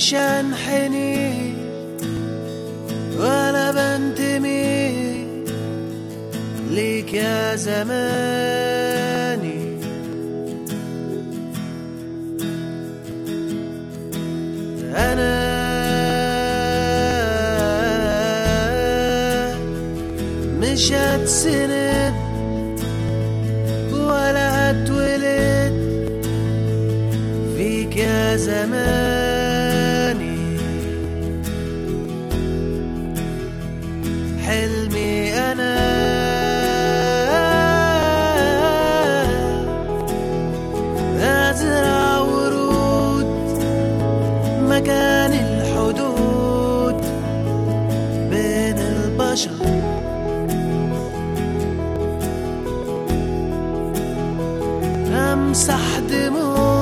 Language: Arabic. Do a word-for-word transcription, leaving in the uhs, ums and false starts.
مش هنحني ولا بنتمي ليك يا زماني. أنا مش هتسند ولا هتولد فيك يا زماني. حلمي أنا أزرع ورود مكان الحدود بين البشر، أمسح دموع